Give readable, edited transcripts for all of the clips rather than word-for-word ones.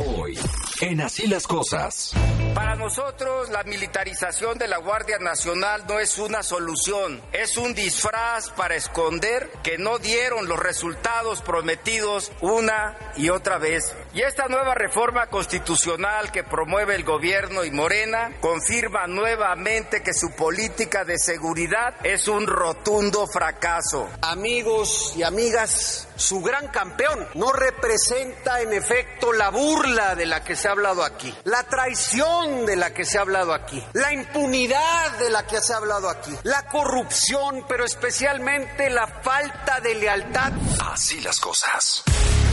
Hoy, en Así las Cosas. Para nosotros, la militarización de la Guardia Nacional no es una solución, es un disfraz para esconder que no dieron los resultados prometidos una y otra vez. Y esta nueva reforma constitucional que promueve el gobierno y Morena confirma nuevamente que su política de seguridad es un rotundo fracaso. Amigos y amigas, su gran campeón no representa en efecto la burla de la que se ha hablado aquí, la traición de la que se ha hablado aquí, la impunidad de la que se ha hablado aquí, la corrupción, pero especialmente la falta de lealtad. Así las cosas.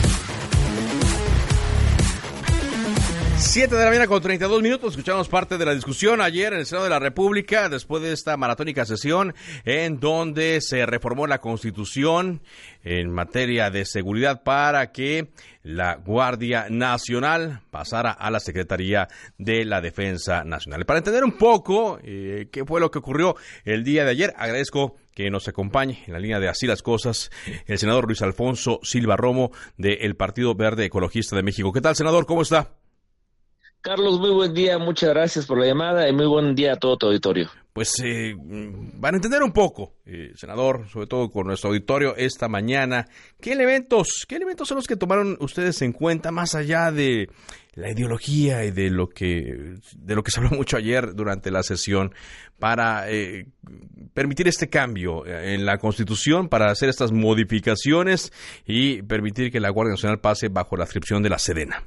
7 de la mañana con 32 minutos, escuchamos parte de la discusión ayer en el Senado de la República, después de esta maratónica sesión en donde se reformó la Constitución en materia de seguridad para que la Guardia Nacional pasara a la Secretaría de la Defensa Nacional. Para entender un poco qué fue lo que ocurrió el día de ayer, agradezco que nos acompañe en la línea de Así las Cosas el senador Luis Alfonso Silva Romo del Partido Verde Ecologista de México. ¿Qué tal, senador? ¿Cómo está? Carlos, muy buen día, muchas gracias por la llamada y muy buen día a todo tu auditorio. Pues van a entender un poco, senador, sobre todo con nuestro auditorio esta mañana, ¿qué elementos son los que tomaron ustedes en cuenta más allá de la ideología y de lo que se habló mucho ayer durante la sesión para permitir este cambio en la Constitución, para hacer estas modificaciones y permitir que la Guardia Nacional pase bajo la adscripción de la Sedena?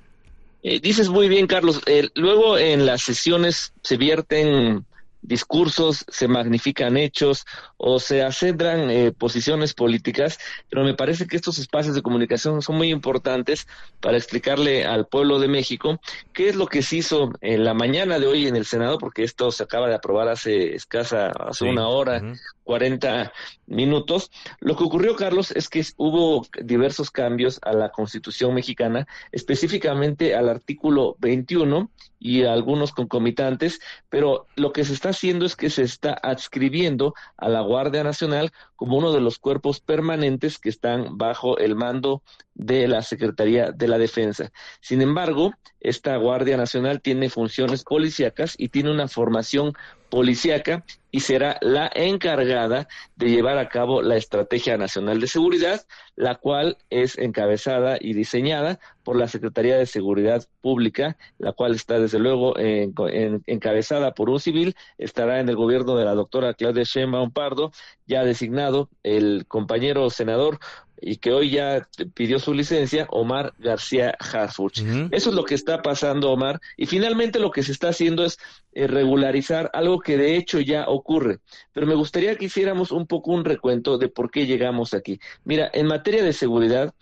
Dices muy bien, Carlos. Luego en las sesiones se vierten discursos, se magnifican hechos o se acentran posiciones políticas, pero me parece que estos espacios de comunicación son muy importantes para explicarle al pueblo de México qué es lo que se hizo en la mañana de hoy en el Senado, porque esto se acaba de aprobar hace una hora, 40 minutos. Lo que ocurrió, Carlos, es que hubo diversos cambios a la Constitución mexicana, específicamente al artículo 21 y a algunos concomitantes, pero lo que se está haciendo es que se está adscribiendo a la Guardia Nacional como uno de los cuerpos permanentes que están bajo el mando de la Secretaría de la Defensa. Sin embargo, esta Guardia Nacional tiene funciones policíacas y tiene una formación policíaca y será la encargada de llevar a cabo la Estrategia Nacional de Seguridad, la cual es encabezada y diseñada por la Secretaría de Seguridad Pública, la cual está desde luego encabezada por un civil, estará en el gobierno de la doctora Claudia Sheinbaum Pardo, ya designado el compañero senador y que hoy ya pidió su licencia, Omar García Harfuch. Eso es lo que está pasando, Omar, y finalmente lo que se está haciendo es regularizar algo que de hecho ya ocurre, pero me gustaría que hiciéramos un poco un recuento de por qué llegamos aquí. Mira, en materia de seguridad,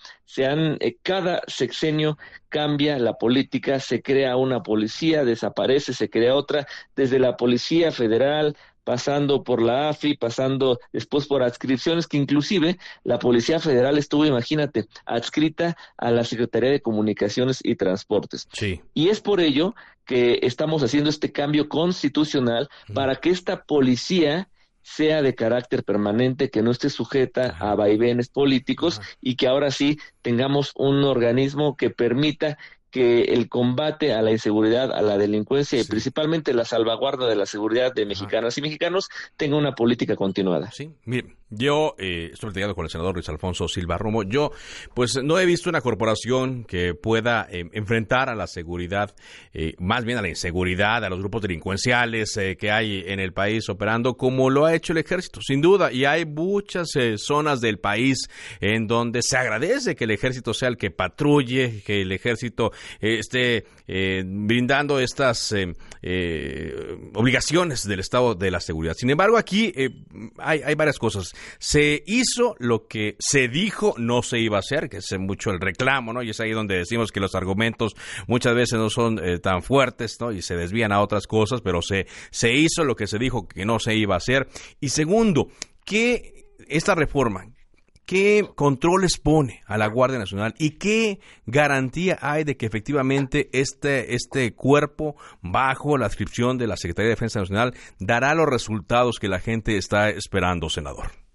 cada sexenio cambia la política, se crea una policía, desaparece, se crea otra, desde la Policía Federal, pasando por la AFI, pasando después por adscripciones, que inclusive la Policía Federal estuvo, imagínate, adscrita a la Secretaría de Comunicaciones y Transportes. Sí. Y es por ello que estamos haciendo este cambio constitucional para que esta policía sea de carácter permanente, que no esté sujeta a vaivenes políticos y que ahora sí tengamos un organismo que permita que el combate a la inseguridad, a la delincuencia y principalmente la salvaguarda de la seguridad de mexicanas y mexicanos tenga una política continuada. Sí, mire, yo estoy ligado con el senador Luis Alfonso Silva Romo. Yo, pues, no he visto una corporación que pueda enfrentar a la seguridad, más bien a la inseguridad, a los grupos delincuenciales que hay en el país operando, como lo ha hecho el ejército, sin duda. Y hay muchas zonas del país en donde se agradece que el ejército sea el que patrulle, que el ejército esté brindando estas obligaciones del Estado de la seguridad. Sin embargo, aquí hay varias cosas. Se hizo lo que se dijo no se iba a hacer, que es mucho el reclamo, ¿no? Y es ahí donde decimos que los argumentos muchas veces no son tan fuertes, ¿no? Y se desvían a otras cosas, pero se hizo lo que se dijo que no se iba a hacer. Y segundo, que esta reforma, ¿qué controles pone a la Guardia Nacional y qué garantía hay de que efectivamente este cuerpo bajo la adscripción de la Secretaría de Defensa Nacional dará los resultados que la gente está esperando, senador?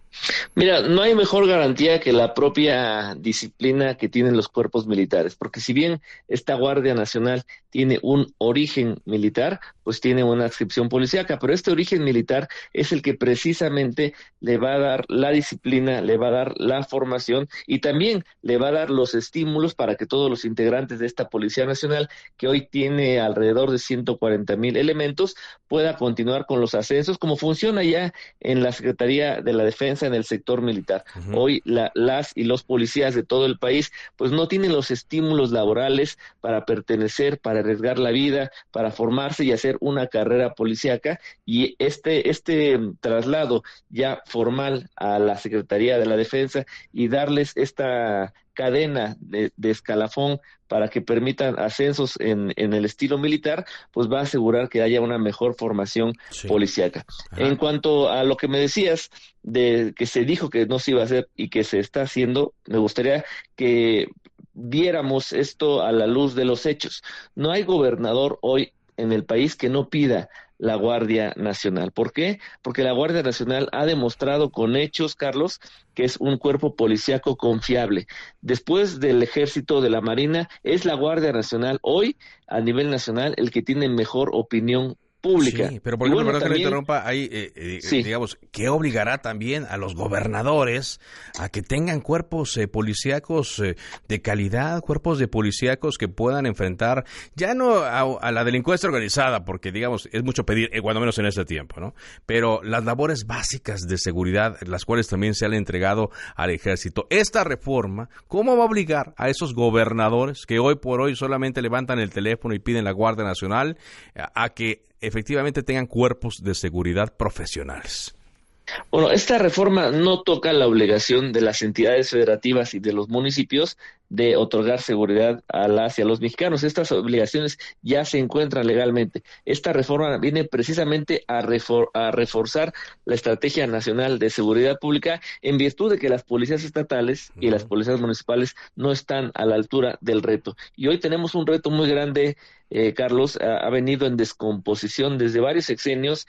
Mira, no hay mejor garantía que la propia disciplina que tienen los cuerpos militares, porque si bien esta Guardia Nacional tiene un origen militar, pues tiene una adscripción policíaca, pero este origen militar es el que precisamente le va a dar la disciplina, le va a dar la formación y también le va a dar los estímulos para que todos los integrantes de esta Policía Nacional, que hoy tiene alrededor de 140,000 elementos, pueda continuar con los ascensos, como funciona ya en la Secretaría de la Defensa en el sector militar. Hoy las y los policías de todo el país pues no tienen los estímulos laborales para pertenecer, para arriesgar la vida, para formarse y hacer una carrera policíaca, y este traslado ya formal a la Secretaría de la Defensa y darles esta cadena de escalafón para que permitan ascensos en el estilo militar, pues va a asegurar que haya una mejor formación policíaca. En cuanto a lo que me decías de que se dijo que no se iba a hacer y que se está haciendo, me gustaría que viéramos esto a la luz de los hechos. No hay gobernador hoy en el país que no pida la Guardia Nacional. ¿Por qué? Porque la Guardia Nacional ha demostrado con hechos, Carlos, que es un cuerpo policíaco confiable. Después del Ejército, de la Marina, es la Guardia Nacional hoy, a nivel nacional, el que tiene mejor opinión pública. Sí, pero por ejemplo, perdón que lo interrumpa, digamos, ¿qué obligará también a los gobernadores a que tengan cuerpos policíacos de calidad, cuerpos de policíacos que puedan enfrentar, ya no a la delincuencia organizada, porque digamos, es mucho pedir, cuando menos en este tiempo, ¿no? Pero las labores básicas de seguridad, las cuales también se han entregado al ejército. Esta reforma, ¿cómo va a obligar a esos gobernadores que hoy por hoy solamente levantan el teléfono y piden la Guardia Nacional a que efectivamente tengan cuerpos de seguridad profesionales? Bueno, esta reforma no toca la obligación de las entidades federativas y de los municipios de otorgar seguridad a las y a los mexicanos. Estas obligaciones ya se encuentran legalmente. Esta reforma viene precisamente a reforzar la Estrategia Nacional de Seguridad Pública, en virtud de que las policías estatales y las policías municipales no están a la altura del reto. Y hoy tenemos un reto muy grande, Carlos. Ha venido en descomposición desde varios sexenios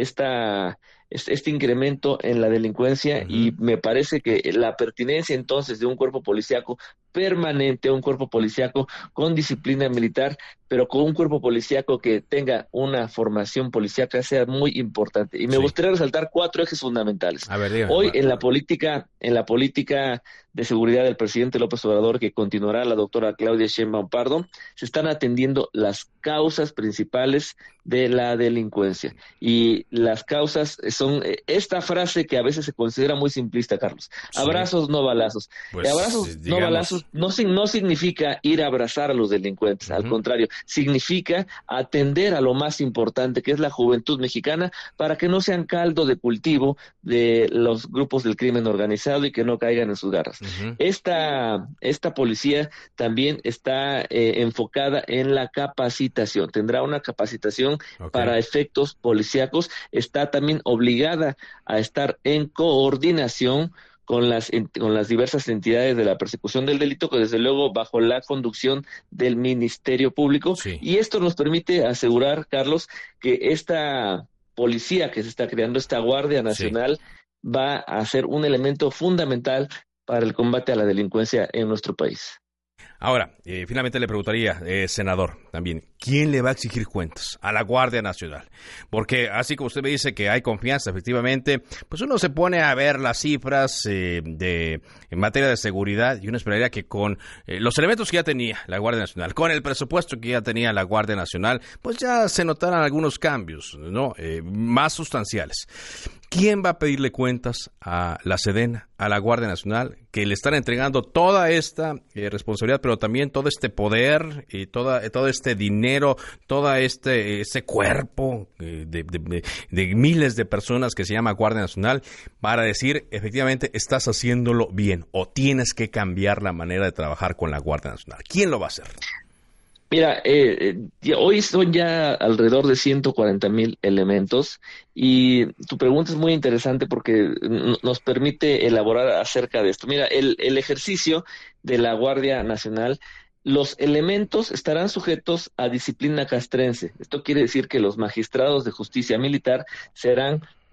este incremento en la delincuencia, y me parece que la pertinencia entonces de un cuerpo policíaco permanente, un cuerpo policíaco con disciplina militar, pero con un cuerpo policíaco que tenga una formación policíaca, sea muy importante. Y me gustaría resaltar 4 ejes fundamentales. A ver, dígame. Hoy en la política de seguridad del presidente López Obrador, que continuará la doctora Claudia Sheinbaum Pardo, se están atendiendo las causas principales de la delincuencia. Y las causas son esta frase que a veces se considera muy simplista, Carlos. Abrazos, no balazos. Pues, abrazos, no balazos, no significa ir a abrazar a los delincuentes. Al contrario, significa atender a lo más importante, que es la juventud mexicana, para que no sean caldo de cultivo de los grupos del crimen organizado y que no caigan en sus garras. Esta policía también está enfocada en la capacitación. Tendrá una capacitación para efectos policíacos. Está también obligada a estar en coordinación con las diversas entidades de la persecución del delito, que desde luego bajo la conducción del Ministerio Público. Y esto nos permite asegurar, Carlos, que esta policía que se está creando, esta Guardia Nacional, va a ser un elemento fundamental para el combate a la delincuencia en nuestro país. Ahora, finalmente le preguntaría, senador, también, ¿quién le va a exigir cuentas a la Guardia Nacional? Porque así como usted me dice que hay confianza, efectivamente, pues uno se pone a ver las cifras en materia de seguridad, y uno esperaría que con los elementos que ya tenía la Guardia Nacional, con el presupuesto que ya tenía la Guardia Nacional, pues ya se notaran algunos cambios, ¿no? Más sustanciales. ¿Quién va a pedirle cuentas a la Sedena, a la Guardia Nacional, que le están entregando toda esta responsabilidad, pero también todo este poder y todo este dinero, todo ese cuerpo de miles de personas que se llama Guardia Nacional, para decir, efectivamente, estás haciéndolo bien o tienes que cambiar la manera de trabajar con la Guardia Nacional? ¿Quién lo va a hacer? Mira, hoy son ya alrededor de 140,000 elementos, y tu pregunta es muy interesante porque nos permite elaborar acerca de esto. Mira, el ejercicio de la Guardia Nacional, los elementos estarán sujetos a disciplina castrense. Esto quiere decir que los magistrados de justicia militar serán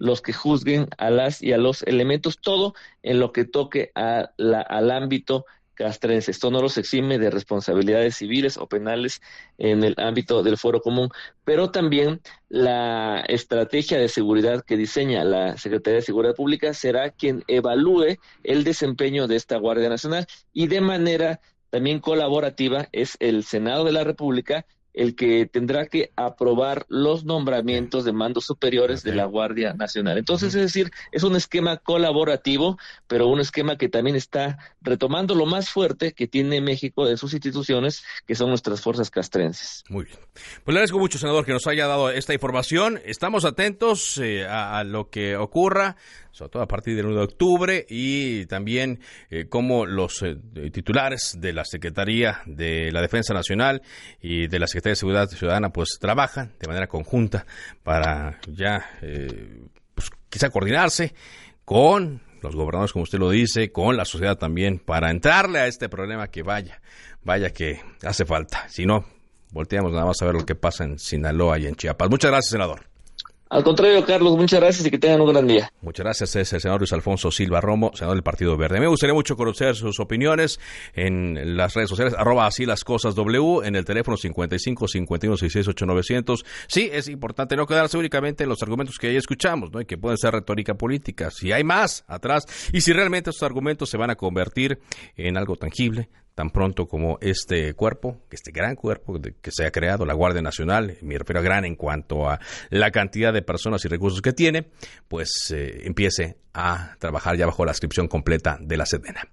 los que juzguen a las y a los elementos, todo en lo que toque al ámbito castrense. Esto no los exime de responsabilidades civiles o penales en el ámbito del fuero común, pero también la estrategia de seguridad que diseña la Secretaría de Seguridad Pública será quien evalúe el desempeño de esta Guardia Nacional, y de manera también colaborativa es el Senado de la República el que tendrá que aprobar los nombramientos de mandos superiores de la Guardia Nacional. Entonces, es decir, es un esquema colaborativo, pero un esquema que también está retomando lo más fuerte que tiene México en sus instituciones, que son nuestras fuerzas castrenses. Muy bien. Pues le agradezco mucho, senador, que nos haya dado esta información. Estamos atentos a lo que ocurra, sobre todo a partir del 1 de octubre, y también cómo los titulares de la Secretaría de la Defensa Nacional y de la Secretaría de Seguridad Ciudadana pues trabajan de manera conjunta para ya pues quizá coordinarse con los gobernadores, como usted lo dice, con la sociedad también, para entrarle a este problema que vaya que hace falta. Si no, volteamos nada más a ver lo que pasa en Sinaloa y en Chiapas. Muchas gracias, senador. Al contrario, Carlos, muchas gracias y que tengan un gran día. Muchas gracias. Es el senador Luis Alfonso Silva Romo, senador del Partido Verde. Me gustaría mucho conocer sus opiniones en las redes sociales, @asilascosasw, en el teléfono 55 51 66 8900. Sí, es importante no quedarse únicamente en los argumentos que ya escuchamos, ¿no? Y que pueden ser retórica política. Si hay más atrás, y si realmente estos argumentos se van a convertir en algo tangible, tan pronto como este gran cuerpo que se ha creado, la Guardia Nacional, me refiero a gran en cuanto a la cantidad de personas y recursos que tiene, pues empiece a trabajar ya bajo la adscripción completa de la Sedena.